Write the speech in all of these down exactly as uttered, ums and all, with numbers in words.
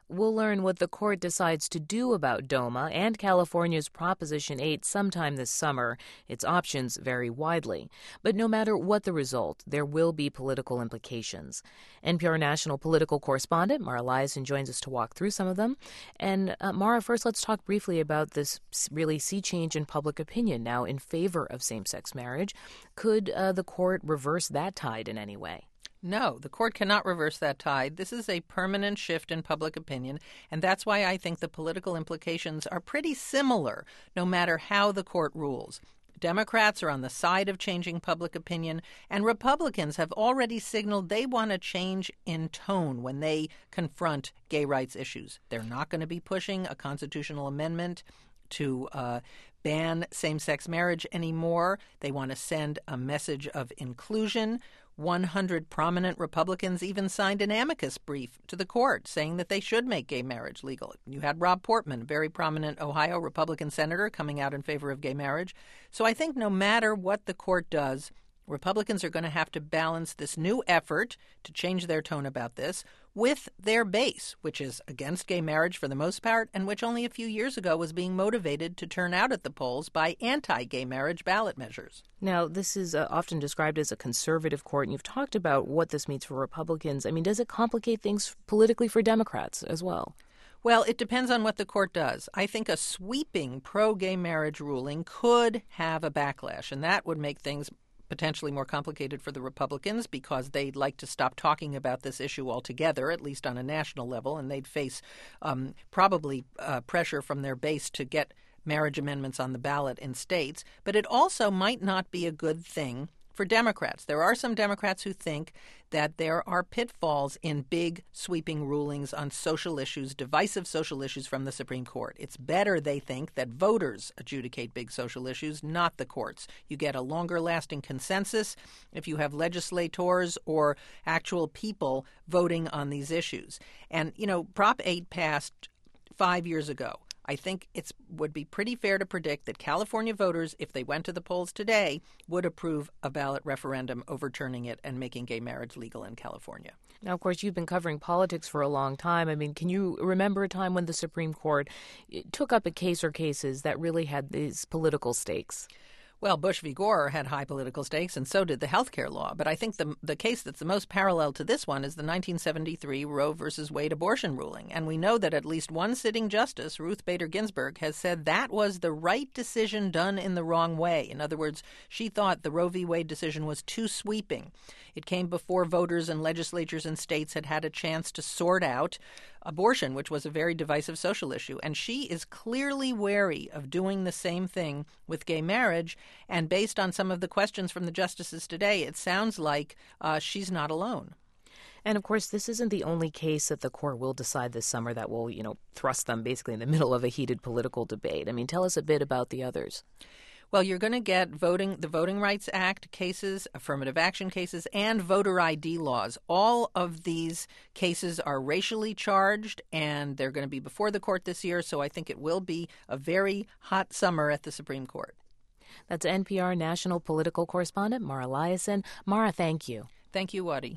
We'll learn what the court decides to do about DOMA and California's Proposition eight sometime this summer. Its options vary widely. But no matter what the result, there will be political implications. N P R national political correspondent Mara Liasson joins us to walk through some of them. And uh, Mara, first let's talk briefly about this really sea change in public opinion now in favor of same-sex marriage. Could uh, the court reverse that tide in any way? No, the court cannot reverse that tide. This is a permanent shift in public opinion, and that's why I think the political implications are pretty similar, no matter how the court rules. Democrats are on the side of changing public opinion, and Republicans have already signaled they want a change in tone when they confront gay rights issues. They're not going to be pushing a constitutional amendment to uh, ban same-sex marriage anymore. They want to send a message of inclusion. one hundred prominent Republicans even signed an amicus brief to the court saying that they should make gay marriage legal. You had Rob Portman, a very prominent Ohio Republican senator, coming out in favor of gay marriage. So I think no matter what the court does, Republicans are going to have to balance this new effort to change their tone about this with their base, which is against gay marriage for the most part, and which only a few years ago was being motivated to turn out at the polls by anti-gay marriage ballot measures. Now, this is uh, often described as a conservative court, and you've talked about what this means for Republicans. I mean, does it complicate things politically for Democrats as well? Well, it depends on what the court does. I think a sweeping pro-gay marriage ruling could have a backlash, and that would make things potentially more complicated for the Republicans because they'd like to stop talking about this issue altogether, at least on a national level, and they'd face um, probably uh, pressure from their base to get marriage amendments on the ballot in states. But it also might not be a good thing for Democrats. There are some Democrats who think that there are pitfalls in big, sweeping rulings on social issues, divisive social issues from the Supreme Court. It's better, they think, that voters adjudicate big social issues, not the courts. You get a longer-lasting consensus if you have legislators or actual people voting on these issues. And, you know, Prop eight passed five years ago. I think it would be pretty fair to predict that California voters, if they went to the polls today, would approve a ballot referendum overturning it and making gay marriage legal in California. Now, of course, you've been covering politics for a long time. I mean, can you remember a time when the Supreme Court took up a case or cases that really had these political stakes? Well, Bush v. Gore had high political stakes, and so did the health care law. But I think the the case that's the most parallel to this one is the nineteen seventy-three Roe v. Wade abortion ruling. And we know that at least one sitting justice, Ruth Bader Ginsburg, has said that was the right decision done in the wrong way. In other words, she thought the Roe v. Wade decision was too sweeping. It came before voters and legislatures in states had had a chance to sort out abortion, which was a very divisive social issue. And she is clearly wary of doing the same thing with gay marriage. And based on some of the questions from the justices today, it sounds like uh, she's not alone. And, of course, this isn't the only case that the court will decide this summer that will, you know, thrust them basically in the middle of a heated political debate. I mean, tell us a bit about the others. Well, you're going to get voting, the Voting Rights Act cases, affirmative action cases, and voter I D laws. All of these cases are racially charged, and they're going to be before the court this year, so I think it will be a very hot summer at the Supreme Court. That's N P R national political correspondent Mara Liasson. Mara, thank you. Thank you, Wadi.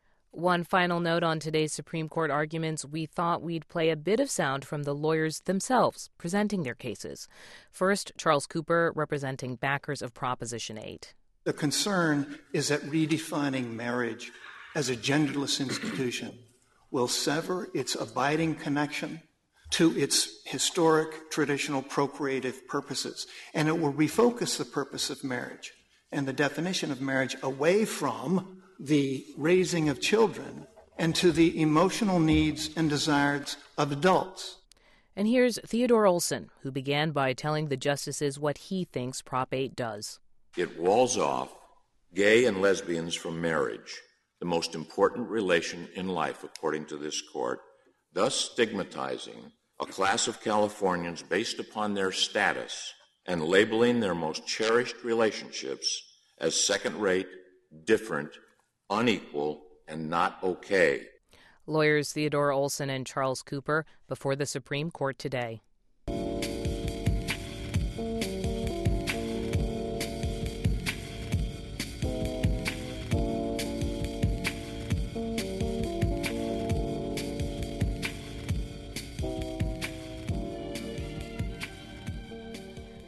One final note on today's Supreme Court arguments, we thought we'd play a bit of sound from the lawyers themselves presenting their cases. First, Charles Cooper, representing backers of Proposition eight. The concern is that redefining marriage as a genderless institution will sever its abiding connection to its historic, traditional, procreative purposes, and it will refocus the purpose of marriage and the definition of marriage away from the raising of children and to the emotional needs and desires of adults. And here's Theodore Olson, who began by telling the justices what he thinks Prop eight does. It walls off gay and lesbians from marriage, the most important relation in life, according to this court, thus stigmatizing a class of Californians based upon their status and labeling their most cherished relationships as second-rate, different, unequal, and not okay. Lawyers Theodore Olson and Charles Cooper before the Supreme Court today.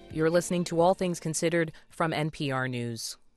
You're listening to All Things Considered from N P R News.